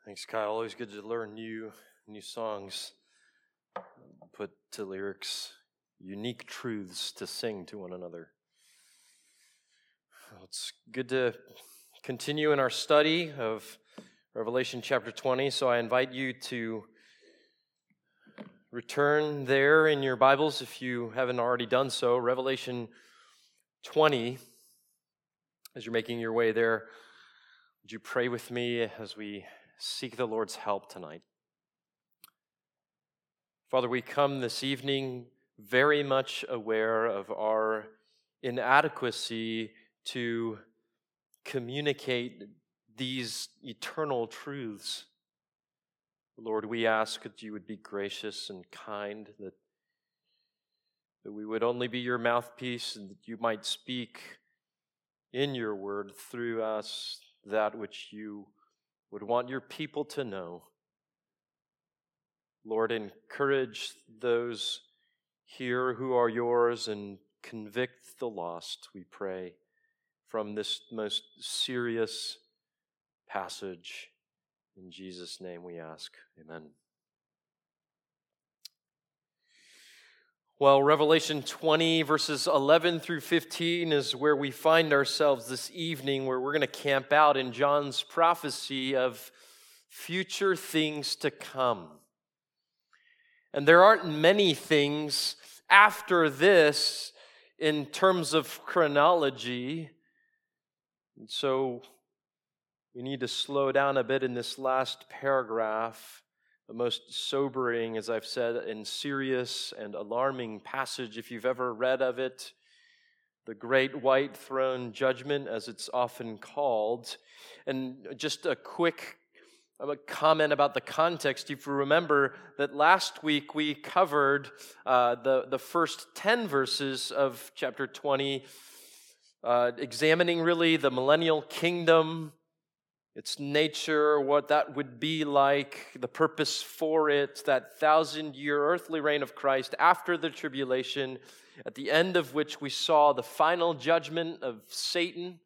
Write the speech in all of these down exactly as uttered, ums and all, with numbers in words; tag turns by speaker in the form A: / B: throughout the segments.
A: Thanks, Kyle. Always good to learn new new songs, put to lyrics, unique truths to sing to one another. It's good to continue in our study of Revelation chapter twenty, so I invite you to return there in your Bibles if you haven't already done so. Revelation twenty, as you're making your way there, would you pray with me as we seek the Lord's help tonight? Father, we come this evening very much aware of our inadequacy to communicate these eternal truths. Lord, we ask that you would be gracious and kind, that, that we would only be your mouthpiece, and that you might speak in your word through us that which you would want your people to know. Lord, encourage those here who are yours and convict the lost, we pray, from this most serious passage. In Jesus' name we ask. Amen. Well, Revelation twenty, verses eleven through fifteen is where we find ourselves this evening, where we're going to camp out in John's prophecy of future things to come. And there aren't many things after this in terms of chronology. And so we need to slow down a bit in this last paragraph. The most sobering, as I've said, and serious and alarming passage, if you've ever read of it, the Great White Throne Judgment, as it's often called. And just a quick comment about the context. If you remember that last week we covered uh, the, the first ten verses of chapter twenty, uh, examining really the millennial kingdom, its nature, what that would be like, the purpose for it, that thousand-year earthly reign of Christ after the tribulation, at the end of which we saw the final judgment of Satan.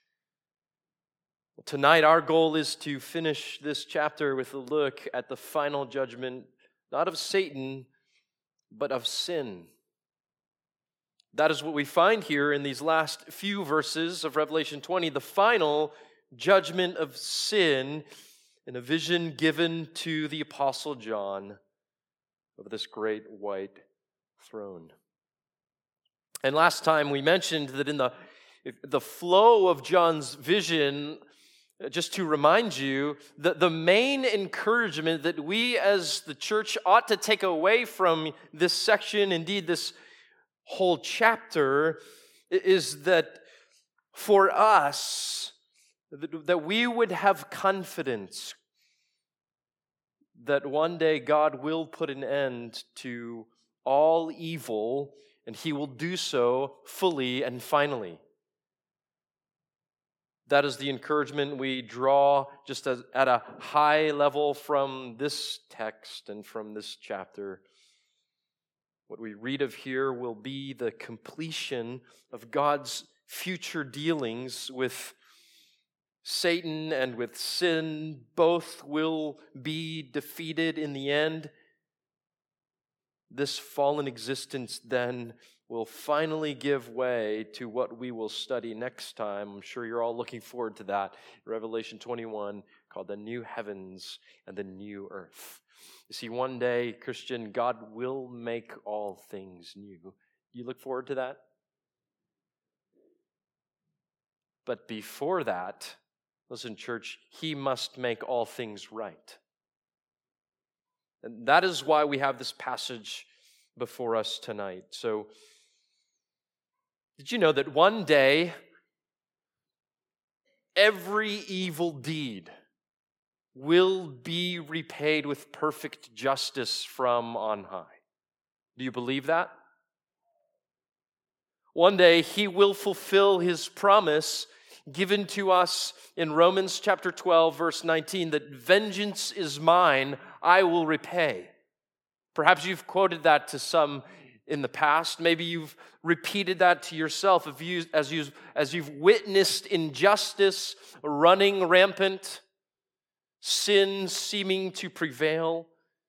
A: Tonight, our goal is to finish this chapter with a look at the final judgment, not of Satan, but of sin. That is what we find here in these last few verses of Revelation twenty, the final judgment of sin in a vision given to the Apostle John of this great white throne. And last time we mentioned that in the, the flow of John's vision, just to remind you, that the main encouragement that we as the church ought to take away from this section, indeed this whole chapter, is that for us, that we would have confidence that one day God will put an end to all evil, and He will do so fully and finally. That is the encouragement we draw just as, at a high level from this text and from this chapter. What we read of here will be the completion of God's future dealings with Satan and with sin. Both will be defeated in the end. This fallen existence then will finally give way to what we will study next time. I'm sure you're all looking forward to that. Revelation twenty-one, called the new heavens and the new earth. You see, one day, Christian, God will make all things new. You look forward to that? But before that, listen, church, He must make all things right. And that is why we have this passage before us tonight. So, did you know that one day, every evil deed will be repaid with perfect justice from on high? Do you believe that? One day, He will fulfill His promise given to us in Romans chapter twelve, verse nineteen, that vengeance is mine, I will repay. Perhaps you've quoted that to some in the past. Maybe you've repeated that to yourself as, you, as, you, as you've witnessed injustice running rampant. sin seeming to prevail.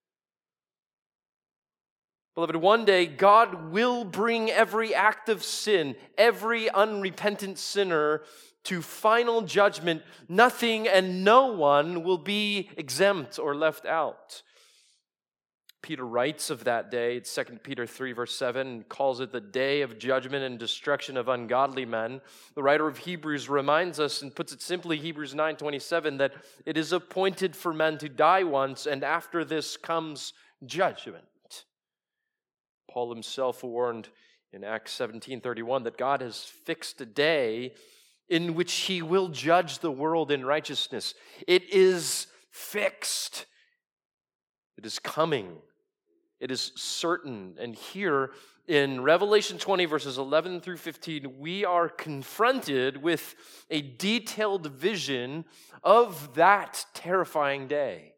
A: Beloved, one day God will bring every act of sin, every unrepentant sinner to final judgment. Nothing and no one will be exempt or left out. Peter writes of that day, it's Second Peter three, verse seven, and calls it the day of judgment and destruction of ungodly men. The writer of Hebrews reminds us and puts it simply, Hebrews nine twenty-seven, that it is appointed for men to die once, and after this comes judgment. Paul himself warned in Acts seventeen thirty-one that God has fixed a day in which he will judge the world in righteousness. It is fixed. It is coming. It is certain. And here in Revelation twenty, verses eleven through fifteen, we are confronted with a detailed vision of that terrifying day.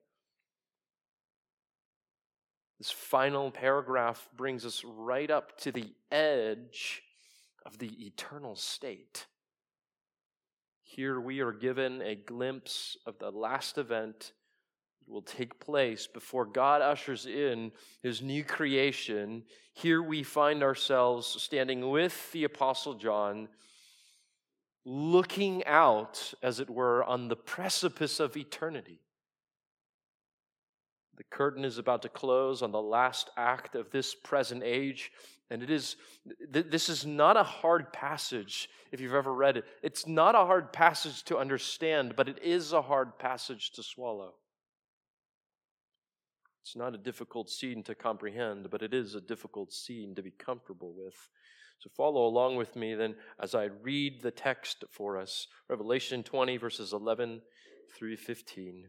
A: This final paragraph brings us right up to the edge of the eternal state. Here we are given a glimpse of the last event that will take place before God ushers in his new creation. Here we find ourselves standing with the Apostle John, looking out, as it were, on the precipice of eternity. The curtain is about to close on the last act of this present age, and it is th- this is not a hard passage if you've ever read it. It's not a hard passage to understand, but it is a hard passage to swallow. It's not a difficult scene to comprehend, but it is a difficult scene to be comfortable with. So follow along with me then as I read the text for us. Revelation twenty, verses eleven through fifteen.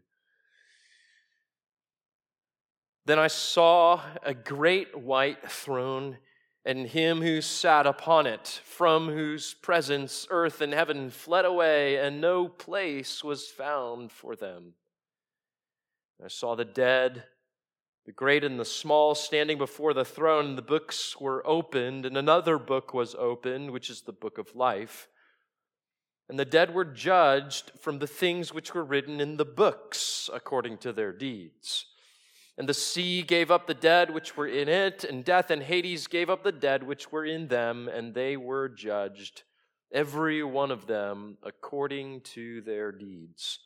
A: Then I saw a great white throne, and him who sat upon it, from whose presence earth and heaven fled away, and no place was found for them. I saw the dead, the great and the small, standing before the throne, and the books were opened, and another book was opened, which is the book of life. And the dead were judged from the things which were written in the books, according to their deeds. And the sea gave up the dead which were in it, and death and Hades gave up the dead which were in them, and they were judged, every one of them according to their deeds.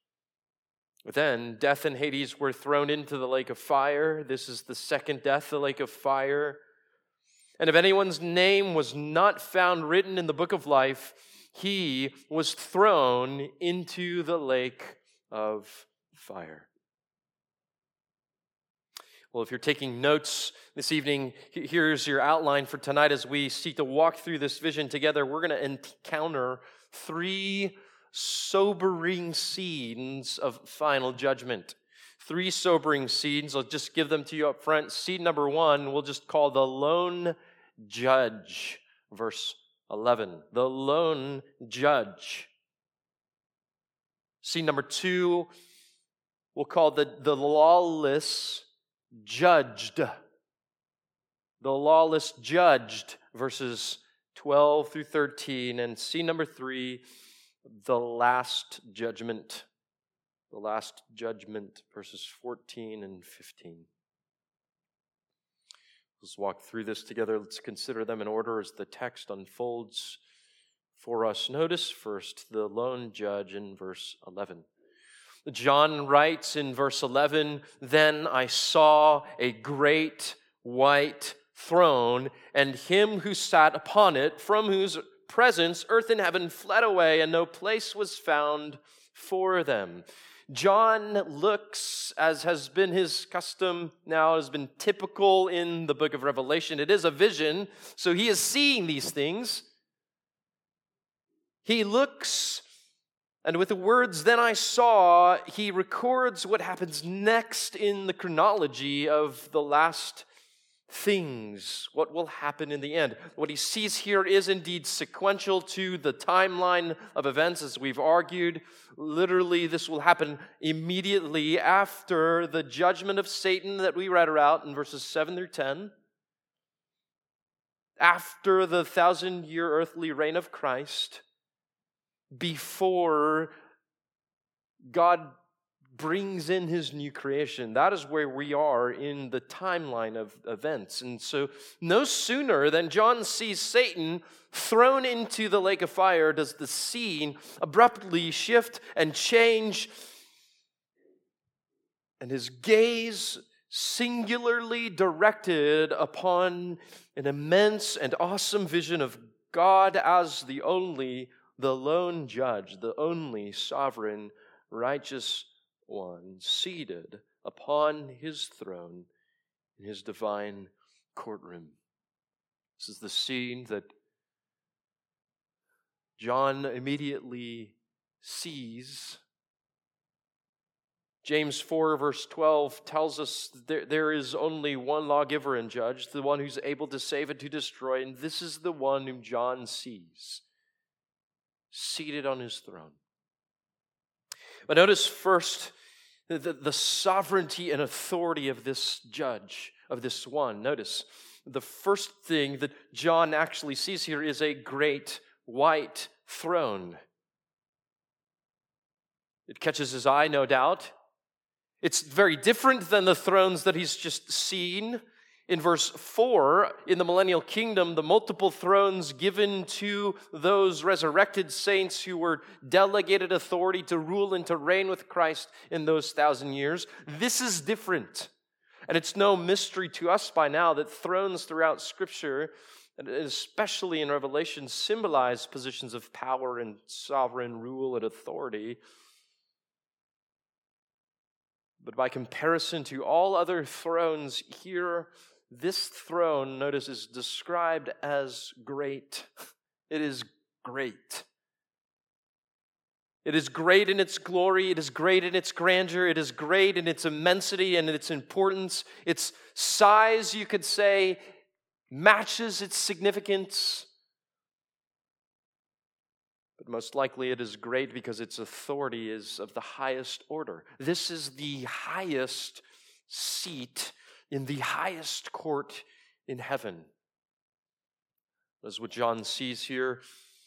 A: Then death and Hades were thrown into the lake of fire. This is the second death, the lake of fire. And if anyone's name was not found written in the book of life, he was thrown into the lake of fire. Well, if you're taking notes this evening, here's your outline for tonight as we seek to walk through this vision together. We're going to encounter three sobering scenes of final judgment. Three sobering scenes. I'll just give them to you up front. Scene number one, we'll just call the lone judge, verse eleven. The lone judge. Scene number two, we'll call the, the lawless judged. The lawless judged, verses twelve through thirteen. And scene number three, the last judgment. The last judgment, verses fourteen and fifteen. Let's walk through this together. Let's consider them in order as the text unfolds for us. Notice first the lone judge in verse eleven. John writes in verse eleven, "Then I saw a great white throne, and him who sat upon it, from whose presence earth and heaven fled away, and no place was found for them." John looks, as has been his custom now, has been typical in the book of Revelation. It is a vision, so he is seeing these things. He looks, and with the words, "then I saw," he records what happens next in the chronology of the last things, what will happen in the end. What he sees here is indeed sequential to the timeline of events, as we've argued. Literally, this will happen immediately after the judgment of Satan that we read about in verses seven through ten, after the thousand-year earthly reign of Christ, before God brings in his new creation. That is where we are in the timeline of events. And so no sooner than John sees Satan thrown into the lake of fire does the scene abruptly shift and change, and his gaze singularly directed upon an immense and awesome vision of God as the only, the lone judge, the only sovereign, righteous one, seated upon his throne in his divine courtroom. This is the scene that John immediately sees. James four, verse twelve tells us there, there is only one lawgiver and judge, the one who's able to save and to destroy, and this is the one whom John sees, seated on his throne. But notice first the, the, the sovereignty and authority of this judge, of this one. Notice the first thing that John actually sees here is a great white throne. It catches his eye, no doubt. It's very different than the thrones that he's just seen. In verse four, in the millennial kingdom, the multiple thrones given to those resurrected saints who were delegated authority to rule and to reign with Christ in those thousand years. This is different. And it's no mystery to us by now that thrones throughout Scripture, and especially in Revelation, symbolize positions of power and sovereign rule and authority. But by comparison to all other thrones here, this throne, notice, is described as great. It is great. It is great in its glory. It is great in its grandeur. It is great in its immensity and its importance. Its size, you could say, matches its significance. But most likely it is great because its authority is of the highest order. This is the highest seat in the highest court in heaven. That's what John sees here.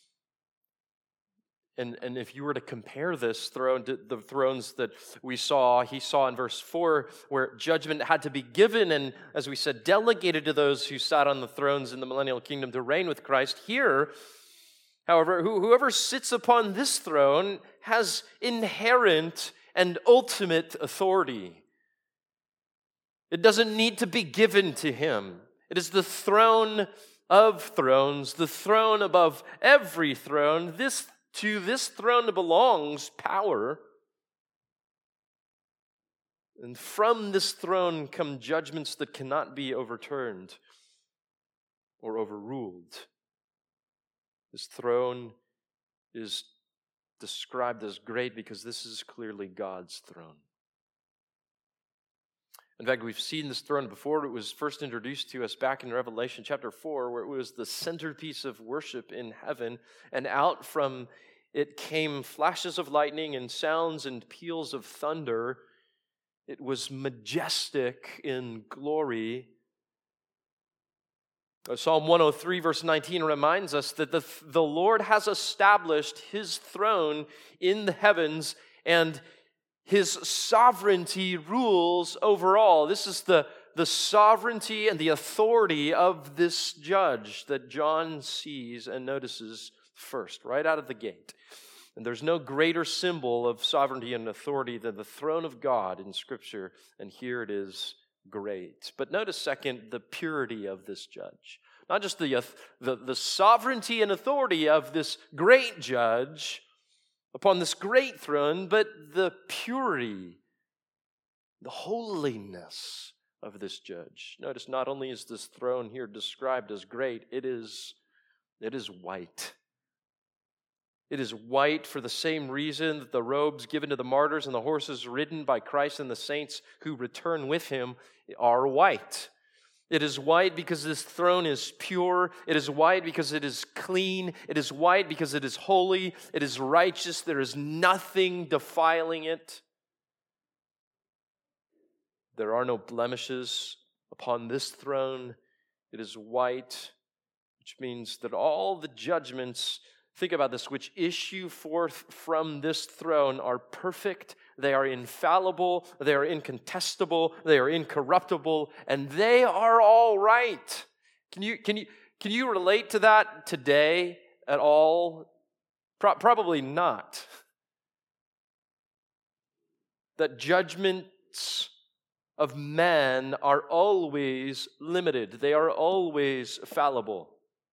A: And, and if you were to compare this throne to the thrones that we saw, he saw in verse four, where judgment had to be given and, as we said, delegated to those who sat on the thrones in the millennial kingdom to reign with Christ. Here, however, whoever sits upon this throne has inherent and ultimate authority. It doesn't need to be given to him. It is the throne of thrones, the throne above every throne. This to this throne belongs power. And from this throne come judgments that cannot be overturned or overruled. This throne is described as great because this is clearly God's throne. In fact, we've seen this throne before. It was first introduced to us back in Revelation chapter four, where it was the centerpiece of worship in heaven. And out from it came flashes of lightning and sounds and peals of thunder. It was majestic in glory. Psalm one oh three, verse nineteen reminds us that the, the Lord has established his throne in the heavens, and his sovereignty rules over all. This is the, the sovereignty and the authority of this judge that John sees and notices first, right out of the gate. And there's no greater symbol of sovereignty and authority than the throne of God in Scripture, and here it is great. But notice, second, the purity of this judge. Not just the, the, the sovereignty and authority of this great judge upon this great throne, but the purity, the holiness of this judge. Notice, not only is this throne here described as great, it is, it is white. It is white for the same reason that the robes given to the martyrs and the horses ridden by Christ and the saints who return with him are white. It is white because this throne is pure. It is white because it is clean. It is white because it is holy. It is righteous. There is nothing defiling it. There are no blemishes upon this throne. It is white, which means that all the judgments, think about this, which issue forth from this throne are perfect. they are infallible, they are incontestable, they are incorruptible, and they are all right. Can you, can you, can you relate to that today at all? Pro- probably not. That judgments of men are always limited. They are always fallible.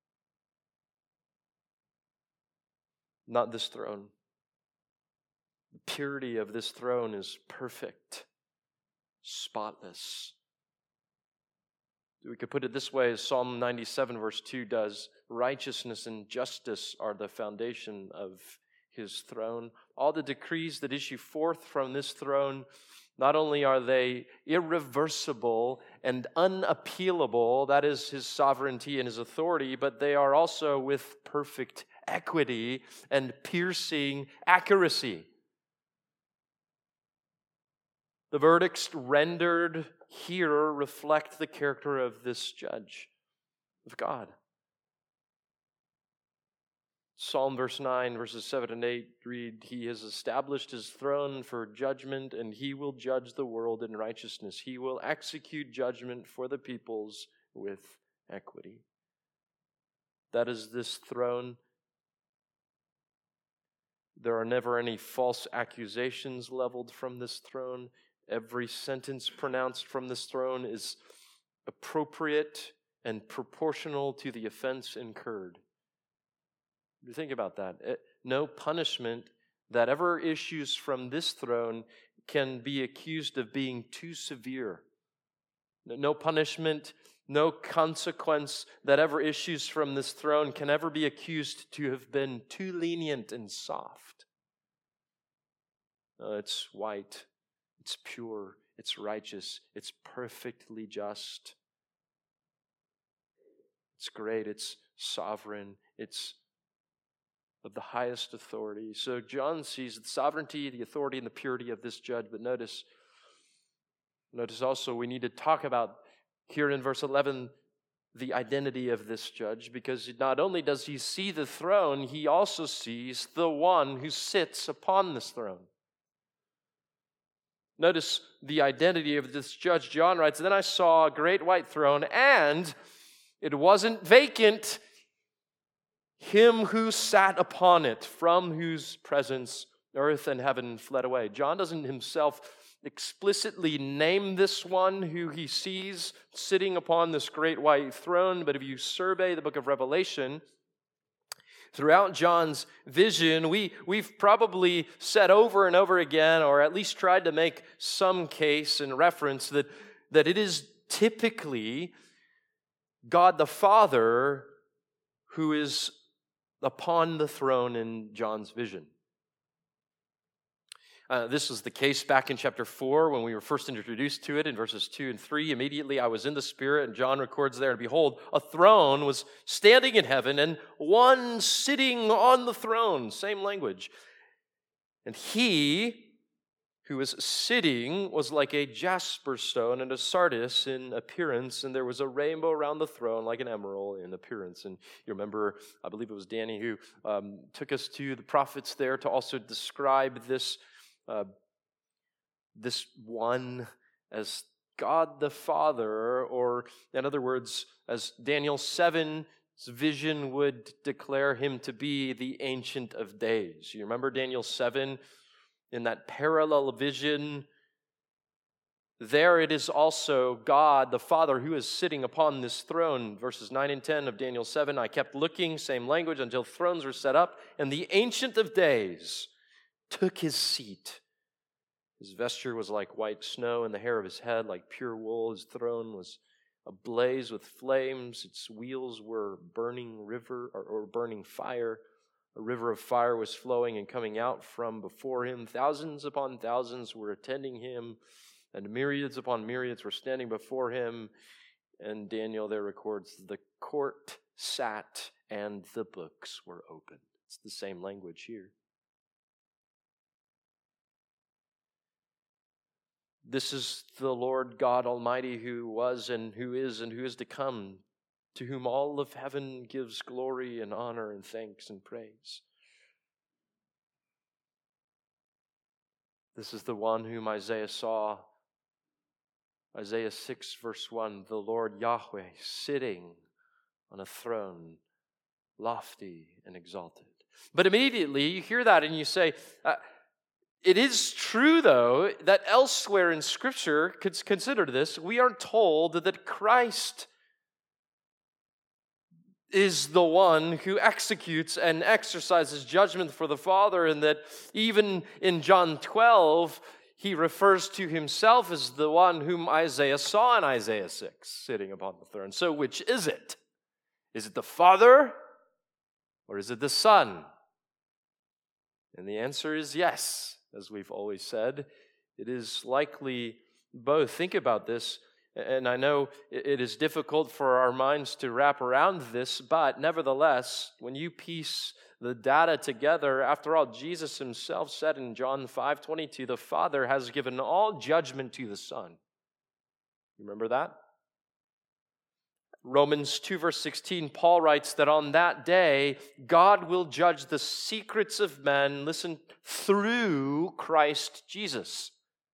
A: Not this throne. The purity of this throne is perfect, spotless. We could put it this way, as Psalm ninety-seven verse two does: righteousness and justice are the foundation of his throne. All the decrees that issue forth from this throne, not only are they irreversible and unappealable, that is his sovereignty and his authority, but they are also with perfect equity and piercing accuracy. The verdicts rendered here reflect the character of this judge, of God. Psalm verse nine, verses seven and eight read, He has established His throne for judgment, and He will judge the world in righteousness. He will execute judgment for the peoples with equity. That is this throne. There are never any false accusations leveled from this throne. Every sentence pronounced from this throne is appropriate and proportional to the offense incurred. Think about that. No punishment that ever issues from this throne can be accused of being too severe. No punishment, no consequence that ever issues from this throne can ever be accused to have been too lenient and soft. Uh, it's white, it's pure, it's righteous, it's perfectly just. It's great, it's sovereign, it's of the highest authority. So John sees the sovereignty, the authority, and the purity of this judge. But notice, notice also we need to talk about here in verse eleven the identity of this judge, because not only does he see the throne, he also sees the one who sits upon this throne. Notice the identity of this judge. John writes, Then I saw a great white throne, and it wasn't vacant. Him who sat upon it, from whose presence earth and heaven fled away. John doesn't himself explicitly name this one who he sees sitting upon this great white throne, but if you survey the book of Revelation, throughout John's vision, we, we've probably said over and over again, or at least tried to make some case and reference, that, that it is typically God the Father who is upon the throne in John's vision. Uh, this was the case back in chapter four when we were first introduced to it in verses two and three. Immediately I was in the Spirit, and John records there, and behold, a throne was standing in heaven, and one sitting on the throne. Same language. And he who was sitting was like a jasper stone and a sardius in appearance, and there was a rainbow around the throne like an emerald in appearance. And you remember, I believe it was Danny who um, took us to the prophets there to also describe this, uh, this one as God the Father, or in other words, as Daniel seven's vision would declare him to be, the Ancient of Days. You remember Daniel seven? In that parallel vision, there it is also God, the Father, who is sitting upon this throne. Verses nine and ten of Daniel seven, I kept looking, same language, until thrones were set up, and the Ancient of Days took his seat. His vesture was like white snow, and the hair of his head like pure wool. His throne was ablaze with flames. Its wheels were burning river or, or burning fire. A river of fire was flowing and coming out from before him. Thousands upon thousands were attending him, and myriads upon myriads were standing before him. And Daniel there records, the court sat and the books were opened. It's the same language here. This is the Lord God Almighty, who was and who is and who is to come, to whom all of heaven gives glory and honor and thanks and praise. This is the one whom Isaiah saw. Isaiah six, verse one, the Lord Yahweh sitting on a throne, lofty and exalted. But immediately you hear that and you say, uh, it is true, though, that elsewhere in Scripture, consider this, we are told that Christ is the one who executes and exercises judgment for the Father, and that even in John twelve, he refers to himself as the one whom Isaiah saw in Isaiah six, sitting upon the throne. So which is it? Is it the Father or is it the Son? And the answer is yes, as we've always said. It is likely both. Think about this. And I know it is difficult for our minds to wrap around this, but nevertheless, when you piece the data together, after all, Jesus himself said in John five twenty-two, the Father has given all judgment to the Son. Remember that? Romans two, verse sixteen, Paul writes that on that day, God will judge the secrets of men, listen, through Christ Jesus.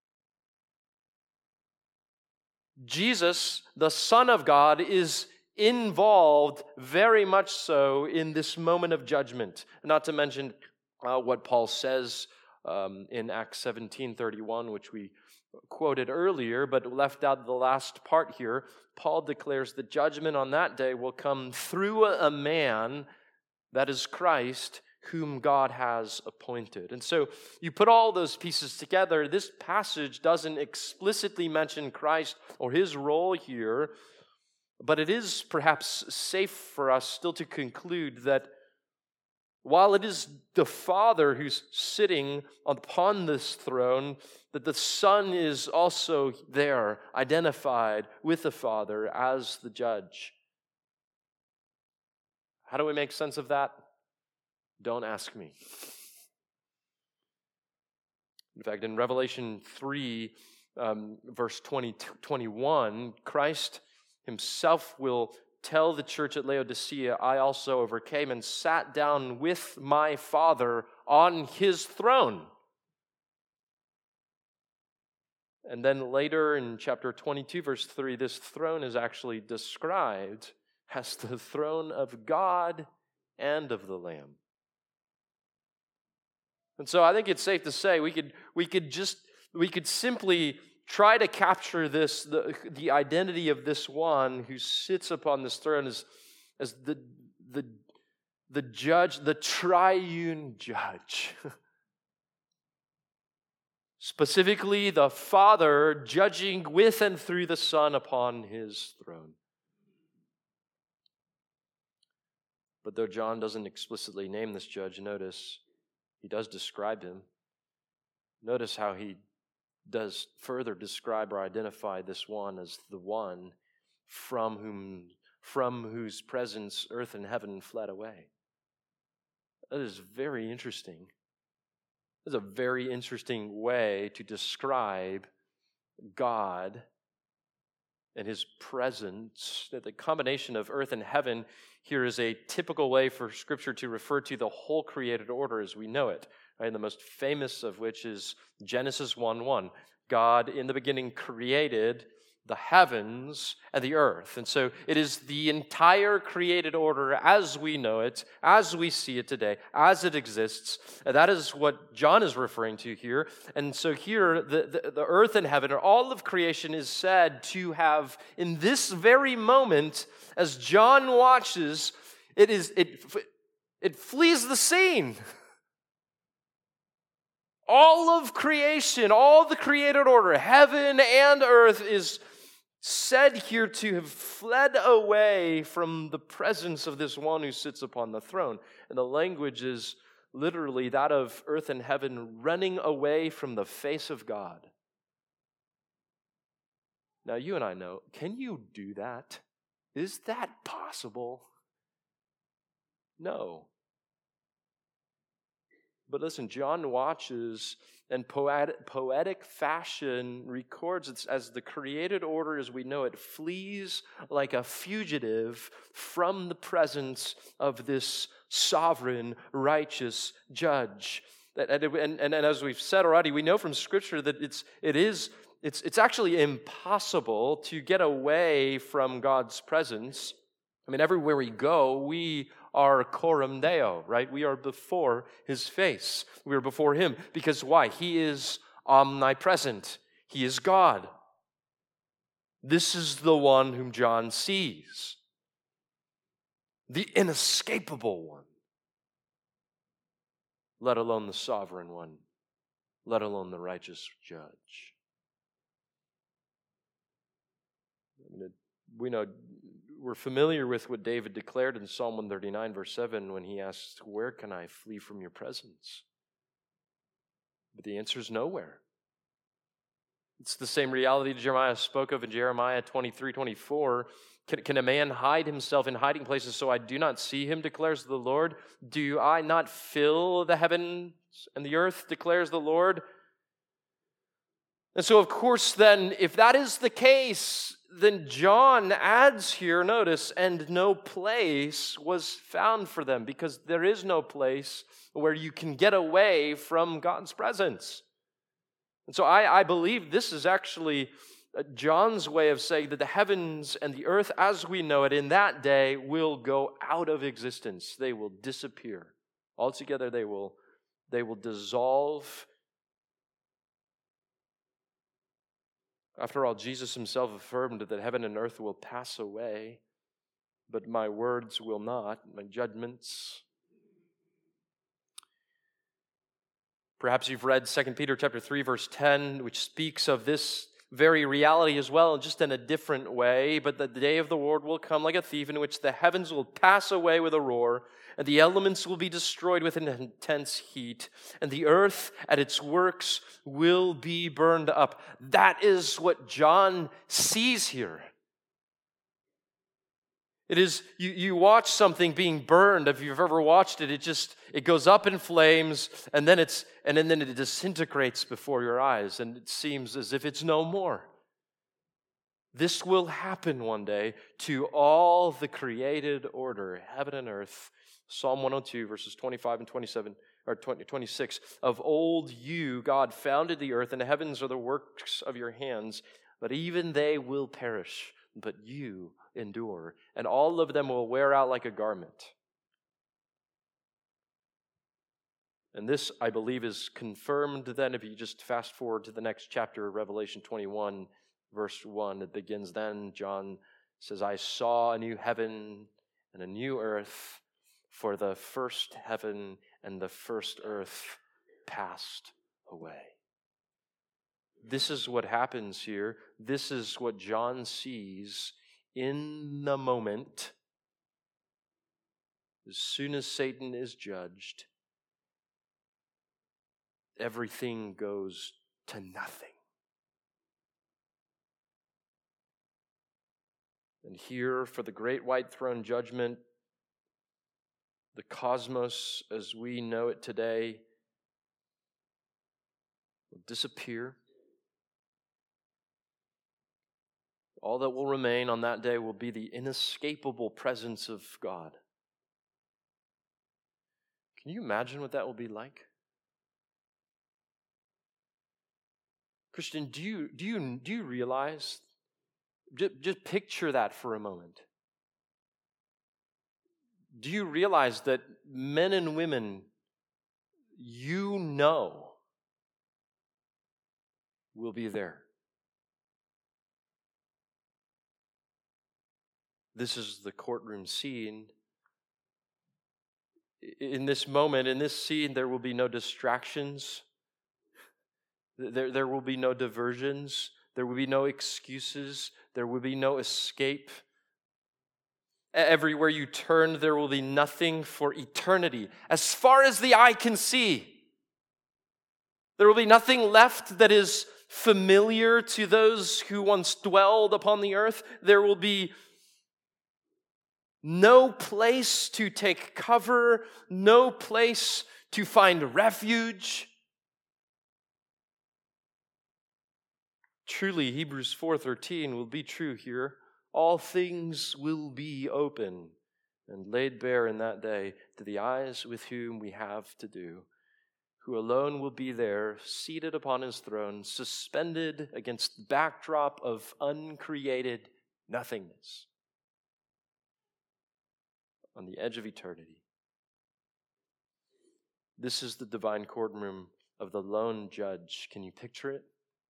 A: Jesus, the Son of God, is involved very much so in this moment of judgment. Not to mention uh, what Paul says um, in Acts seventeen thirty-one, which we quoted earlier, but left out the last part here. Paul declares that judgment on that day will come through a man, that is Christ, whom God has appointed. And so you put all those pieces together, this passage doesn't explicitly mention Christ or his role here, but it is perhaps safe for us still to conclude that while it is the Father who's sitting upon this throne, that the Son is also there, identified with the Father as the judge. How do we make sense of that? Don't ask me. In fact, in Revelation three, um, verse twenty, twenty-one, Christ himself will tell the church at Laodicea, I also overcame and sat down with my Father on his throne. And then later in chapter twenty-two, verse three, this throne is actually described as the throne of God and of the Lamb. And so I think it's safe to say we could we could just we could simply try to capture this the, the identity of this one who sits upon this throne as, as the the the judge, the triune judge. Specifically, the Father judging with and through the Son upon his throne. But though John doesn't explicitly name this judge, notice he does describe him. Notice how he does further describe or identify this one as the one from whom, from whose presence earth and heaven fled away. That is very interesting. That's a very interesting way to describe God and his presence. That the combination of earth and heaven here is a typical way for Scripture to refer to the whole created order as we know it. Right? And the most famous of which is Genesis one one. God in the beginning created the heavens and the earth. And so it is the entire created order as we know it, as we see it today, as it exists. And that is what John is referring to here. And so here, the, the, the earth and heaven, or all of creation, is said to have, in this very moment, as John watches, it is it it flees the scene. All of creation, all the created order, heaven and earth, is said here to have fled away from the presence of this one who sits upon the throne. And the language is literally that of earth and heaven running away from the face of God. Now, you and I know, can you do that? Is that possible? No. But listen, John watches and poetic, poetic fashion records it as the created order as we know it flees like a fugitive from the presence of this sovereign, righteous judge. That, and, and, and as we've said already, we know from Scripture that it's, it is, it's, it's actually impossible to get away from God's presence. I mean, everywhere we go, we are coram Deo, right? We are before His face. We are before Him. Because why? He is omnipresent. He is God. This is the one whom John sees. The inescapable one. Let alone the sovereign one. Let alone the righteous judge. I mean, we know, we're familiar with what David declared in Psalm one thirty-nine, verse seven, when he asks, where can I flee from your presence? But the answer is nowhere. It's the same reality Jeremiah spoke of in Jeremiah twenty-three, twenty-four. Can, can a man hide himself in hiding places so I do not see him, declares the Lord? Do I not fill the heavens and the earth, declares the Lord? And so, of course, then, if that is the case, then John adds here, notice, and no place was found for them, because there is no place where you can get away from God's presence. And so I, I believe this is actually John's way of saying that the heavens and the earth as we know it in that day will go out of existence. They will disappear. Altogether, they will, they will dissolve. After all, Jesus himself affirmed that heaven and earth will pass away, but my words will not, my judgments. Perhaps you've read Second Peter chapter three, verse ten, which speaks of this very reality as well, just in a different way. But the day of the Lord will come like a thief, in which the heavens will pass away with a roar, and the elements will be destroyed with an intense heat, and the earth and its works will be burned up. That is what John sees here. It is, you, you watch something being burned. If you've ever watched it, it just, it goes up in flames, and then it's, and then it disintegrates before your eyes, and it seems as if it's no more. This will happen one day to all the created order, heaven and earth. Psalm one oh two, verses twenty-five and twenty-seven, or twenty, twenty-six. Of old you, God, founded the earth, and the heavens are the works of your hands, but even they will perish, but you endure, and all of them will wear out like a garment. And this, I believe, is confirmed then if you just fast forward to the next chapter, Revelation twenty-one, verse one. It begins then, John says, I saw a new heaven and a new earth, for the first heaven and the first earth passed away. This is what happens here. This is what John sees in the moment. As soon as Satan is judged, everything goes to nothing. And here, for the great white throne judgment, the cosmos as we know it today will disappear. All that will remain on that day will be the inescapable presence of God. Can you imagine what that will be like? Christian, do you, do you, do you realize? Just, just picture that for a moment. Do you realize that men and women you know will be there? This is the courtroom scene. In this moment, in this scene, there will be no distractions. There, there will be no diversions. There will be no excuses. There will be no escape. Everywhere you turn, there will be nothing for eternity. As far as the eye can see, there will be nothing left that is familiar to those who once dwelled upon the earth. There will be no place to take cover, no place to find refuge. Truly, Hebrews four thirteen will be true here. All things will be open and laid bare in that day to the eyes with whom we have to do, who alone will be there, seated upon his throne, suspended against the backdrop of uncreated nothingness on the edge of eternity. This is the divine courtroom of the lone judge. Can you picture it?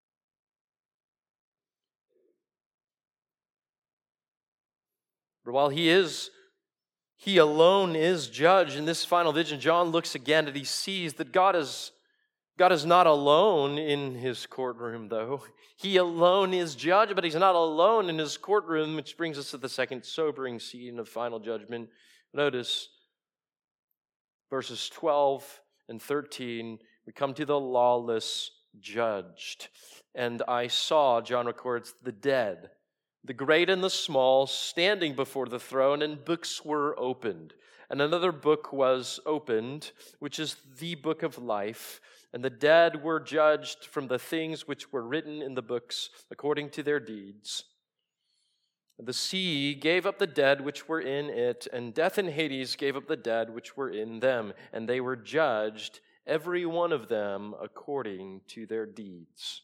A: But while he is, he alone is judge in this final vision, John looks again and he sees that God is, God is not alone in his courtroom, though. He alone is judge, but he's not alone in his courtroom, which brings us to the second sobering scene of final judgment. Notice verses twelve and thirteen, we come to the lawless judged. And I saw, John records, the dead, the great and the small, standing before the throne, and books were opened. And another book was opened, which is the book of life. And the dead were judged from the things which were written in the books according to their deeds. The sea gave up the dead which were in it, and death and Hades gave up the dead which were in them. And they were judged, every one of them, according to their deeds.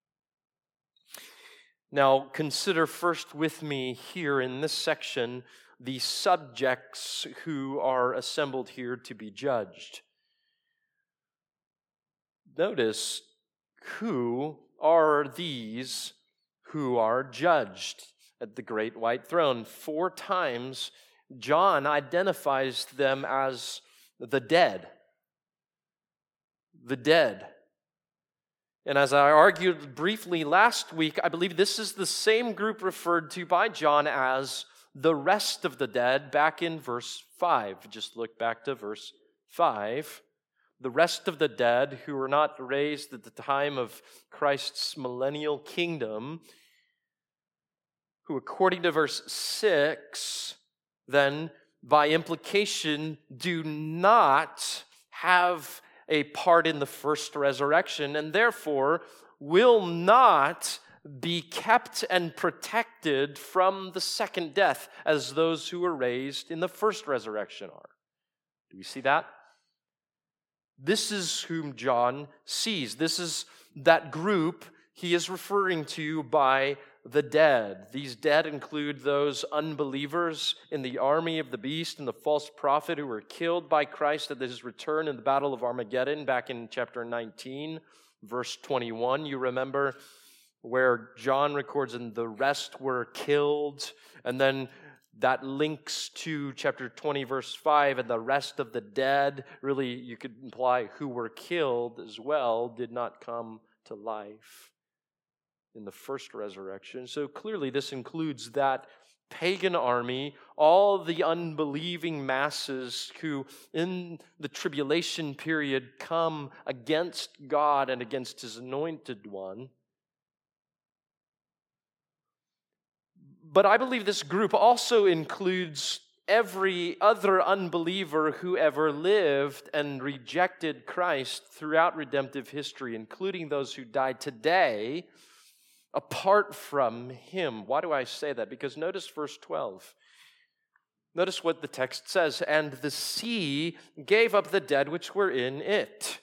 A: Now, consider first with me here in this section the subjects who are assembled here to be judged. Notice, who are these who are judged at the great white throne? Four times, John identifies them as the dead. The dead. And as I argued briefly last week, I believe this is the same group referred to by John as the rest of the dead back in verse five. Just look back to verse five. The rest of the dead who were not raised at the time of Christ's millennial kingdom, who according to verse six, then by implication do not have a part in the first resurrection, and therefore will not be kept and protected from the second death as those who were raised in the first resurrection are. Do we see that? This is whom John sees. This is that group he is referring to by the dead. These dead include those unbelievers in the army of the beast and the false prophet who were killed by Christ at his return in the Battle of Armageddon back in chapter nineteen, verse twenty-one. You remember where John records, and the rest were killed, and then that links to chapter twenty, verse five, and the rest of the dead. Really, you could imply who were killed as well did not come to life in the first resurrection. So clearly this includes that pagan army, all the unbelieving masses who in the tribulation period come against God and against his anointed one. But I believe this group also includes every other unbeliever who ever lived and rejected Christ throughout redemptive history, including those who died today apart from him. Why do I say that? Because notice verse twelve. Notice what the text says. And the sea gave up the dead which were in it.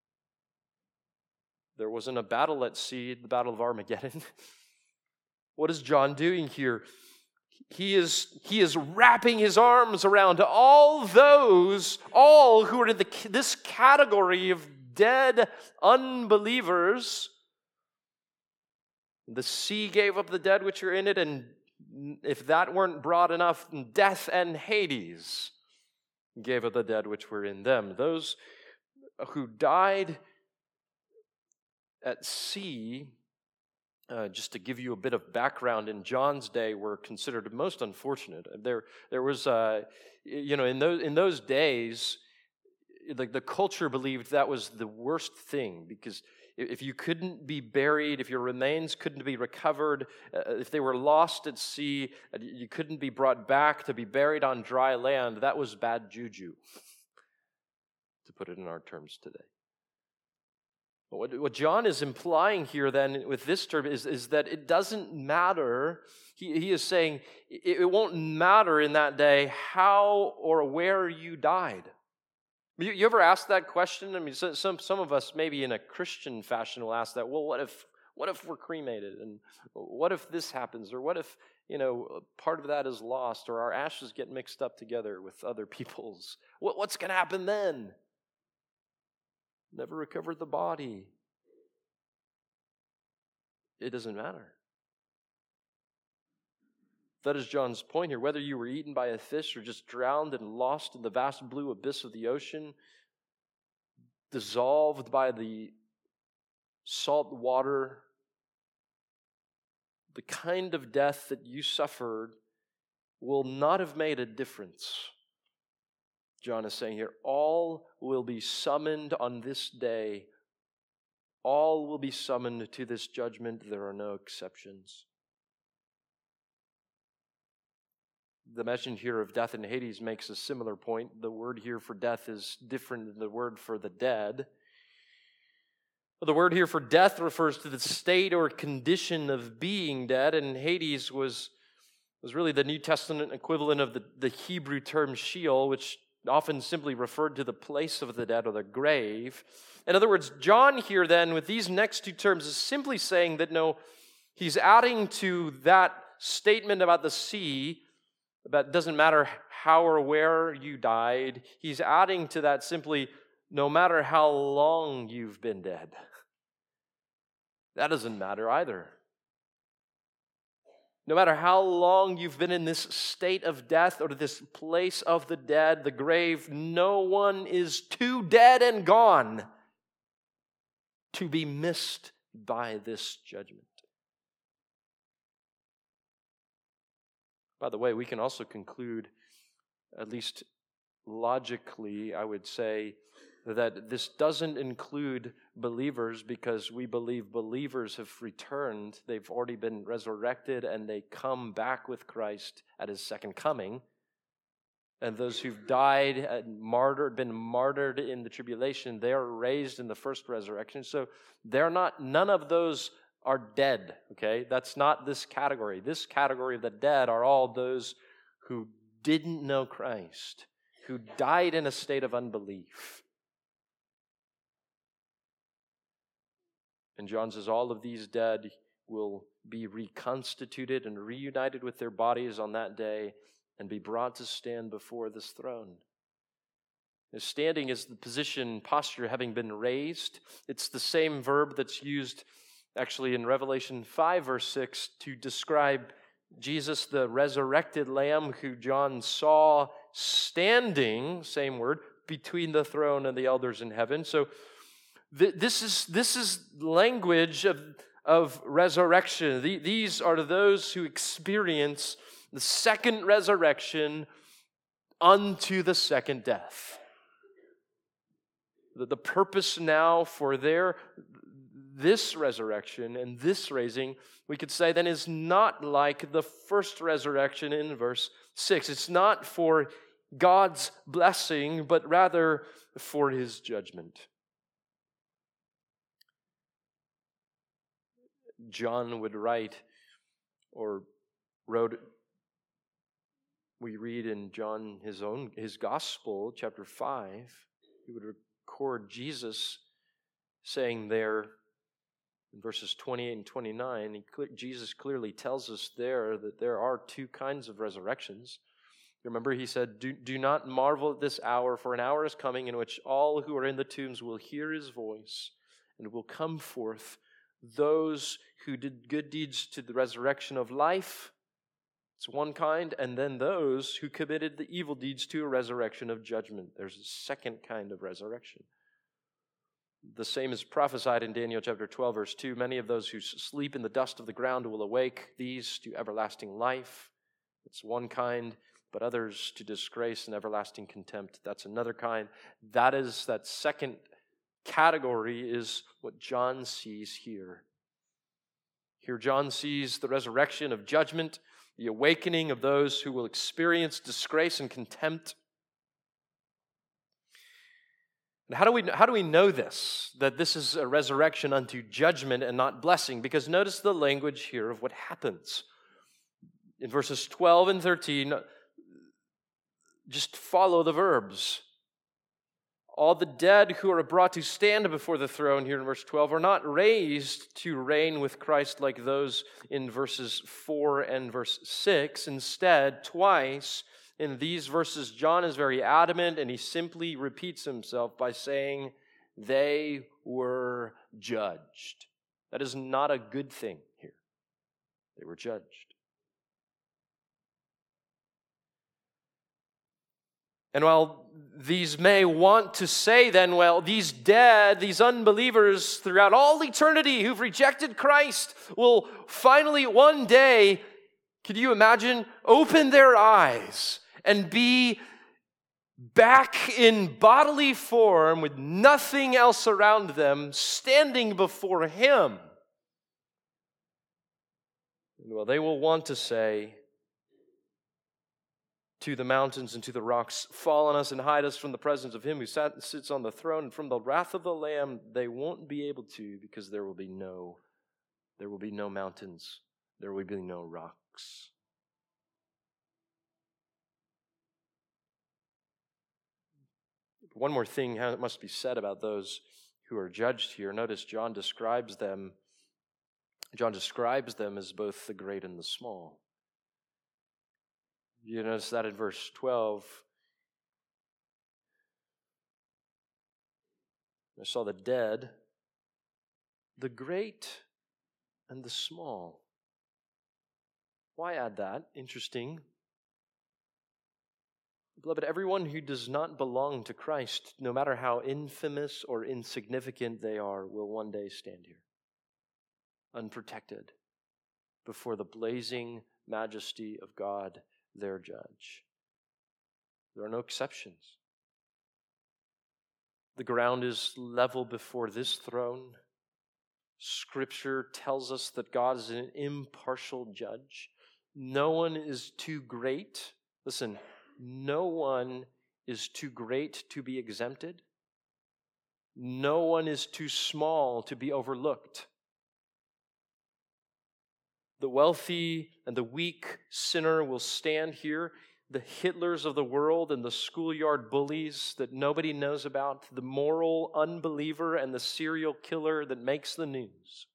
A: There wasn't a battle at sea, the Battle of Armageddon. What is John doing here? He is, he is wrapping his arms around all those, all who are in the, this category of dead unbelievers. The sea gave up the dead which are in it, and if that weren't broad enough, death and Hades gave up the dead which were in them. Those who died at sea, uh, just to give you a bit of background, in John's day were considered most unfortunate. There, there was, uh, you know, in those in those days, the, the culture believed that was the worst thing, because if you couldn't be buried, if your remains couldn't be recovered, uh, if they were lost at sea, uh, you couldn't be brought back to be buried on dry land, that was bad juju, to put it in our terms today. What, what John is implying here then with this term is, is that it doesn't matter. He, he is saying it, it won't matter in that day how or where you died. You, you ever ask that question? I mean, so, some some of us maybe in a Christian fashion will ask that. Well, what if what if we're cremated, and what if this happens, or what if you know part of that is lost, or our ashes get mixed up together with other people's? What, what's going to happen then? Never recovered the body. It doesn't matter. That is John's point here. Whether you were eaten by a fish or just drowned and lost in the vast blue abyss of the ocean, dissolved by the salt water, the kind of death that you suffered will not have made a difference. John is saying here, all will be summoned on this day. All will be summoned to this judgment. There are no exceptions. The mention here of death in Hades makes a similar point. The word here for death is different than the word for the dead. The word here for death refers to the state or condition of being dead, and Hades was, was really the New Testament equivalent of the, the Hebrew term Sheol, which often simply referred to the place of the dead or the grave. In other words, John here then, with these next two terms, is simply saying that no, he's adding to that statement about the sea, that doesn't matter how or where you died. He's adding to that simply, no matter how long you've been dead. That doesn't matter either. No matter how long you've been in this state of death or this place of the dead, the grave, no one is too dead and gone to be missed by this judgment. By the way, we can also conclude, at least logically, I would say, that this doesn't include believers because we believe believers have returned. They've already been resurrected and they come back with Christ at His second coming. And those who've died and martyred, been martyred in the tribulation, they are raised in the first resurrection. So they're not, none of those are dead, okay? That's not this category. This category of the dead are all those who didn't know Christ, who died in a state of unbelief. And John says all of these dead will be reconstituted and reunited with their bodies on that day and be brought to stand before this throne. Now, standing is the position, posture, having been raised. It's the same verb that's used actually in Revelation five, verse six, to describe Jesus, the resurrected Lamb who John saw standing, same word, between the throne and the elders in heaven. So th- this is this is language of, of resurrection. The, these are those who experience the second resurrection unto the second death. The, the purpose now for their this resurrection and this raising, we could say then, is not like the first resurrection in verse six. It's not for God's blessing, but rather for His judgment. John would write, or wrote, we read in John his own, his gospel, chapter five, he would record Jesus saying there, in verses twenty-eight and twenty-nine, he, Jesus clearly tells us there that there are two kinds of resurrections. Remember, he said, do, do not marvel at this hour, for an hour is coming in which all who are in the tombs will hear His voice and will come forth, those who did good deeds to the resurrection of life, it's one kind, and then those who committed the evil deeds to a resurrection of judgment. There's a second kind of resurrection. The same is prophesied in Daniel chapter twelve, verse two. Many of those who sleep in the dust of the ground will awake, these to everlasting life. It's one kind, but others to disgrace and everlasting contempt. That's another kind. That is, that second category is what John sees here. Here John sees the resurrection of judgment, the awakening of those who will experience disgrace and contempt. And how do we how do we know this? That this is a resurrection unto judgment and not blessing? Because notice the language here of what happens. In verses twelve and thirteen, just follow the verbs. All the dead who are brought to stand before the throne here in verse twelve are not raised to reign with Christ like those in verses four and verse six. Instead, twice in these verses, John is very adamant and he simply repeats himself by saying, they were judged. That is not a good thing here. They were judged. And while these may want to say then, well, these dead, these unbelievers throughout all eternity who've rejected Christ will finally one day, could you imagine, open their eyes and be back in bodily form with nothing else around them, standing before Him. Well, they will want to say to the mountains and to the rocks, fall on us and hide us from the presence of Him who sat, sits on the throne and from the wrath of the Lamb. They won't be able to, because there will be no, there will be no mountains, there will be no rocks. One more thing must be said about those who are judged here. Notice John describes them, John describes them as both the great and the small. You notice that in verse twelve. I saw the dead, the great and the small. Why add that? Interesting. Beloved, everyone who does not belong to Christ, no matter how infamous or insignificant they are, will one day stand here, unprotected, before the blazing majesty of God, their judge. There are no exceptions. The ground is level before this throne. Scripture tells us that God is an impartial judge. No one is too great. Listen, no one is too great to be exempted. No one is too small to be overlooked. The wealthy and the weak sinner will stand here. The Hitlers of the world and the schoolyard bullies that nobody knows about, the moral unbeliever and the serial killer that makes the news,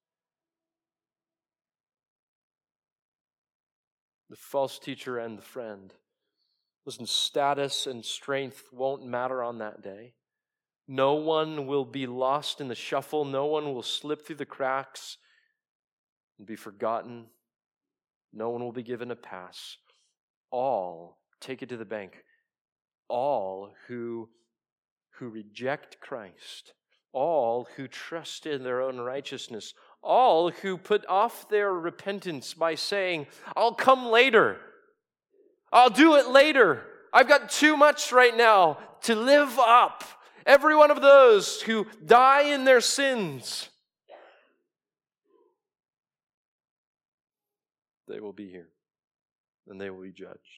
A: the false teacher and the friend. Listen, status and strength won't matter on that day. No one will be lost in the shuffle. No one will slip through the cracks and be forgotten. No one will be given a pass. All, take it to the bank, all who, who reject Christ, all who trust in their own righteousness, all who put off their repentance by saying, I'll come later. I'll do it later. I've got too much right now to live up. Every one of those who die in their sins, they will be here and they will be judged.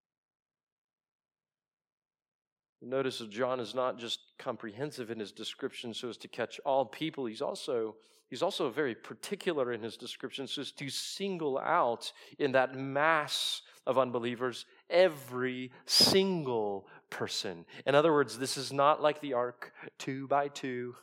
A: Notice that John is not just comprehensive in his description so as to catch all people. He's also, he's also very particular in his description so as to single out in that mass of unbelievers every single person. In other words, this is not like the ark, two by two.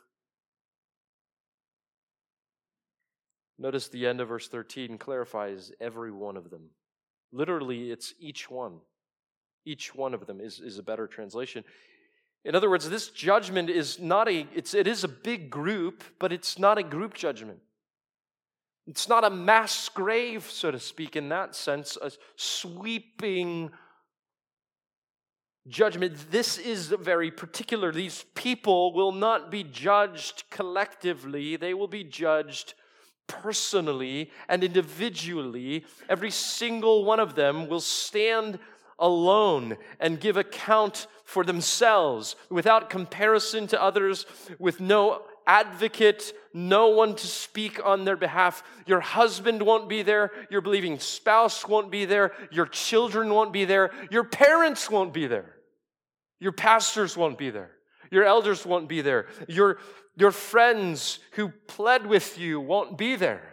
A: Notice the end of verse thirteen clarifies every one of them. Literally, it's each one. Each one of them is, is a better translation. In other words, this judgment is not a, it's, it is a big group, but it's not a group judgment. It's not a mass grave, so to speak, in that sense, a sweeping judgment. This is very particular. These people will not be judged collectively. They will be judged personally and individually. Every single one of them will stand alone and give account for themselves without comparison to others, with no advocate, no one to speak on their behalf. Your husband won't be there. Your believing spouse won't be there. Your children won't be there. Your parents won't be there. Your pastors won't be there. Your elders won't be there. Your, your friends who pled with you won't be there.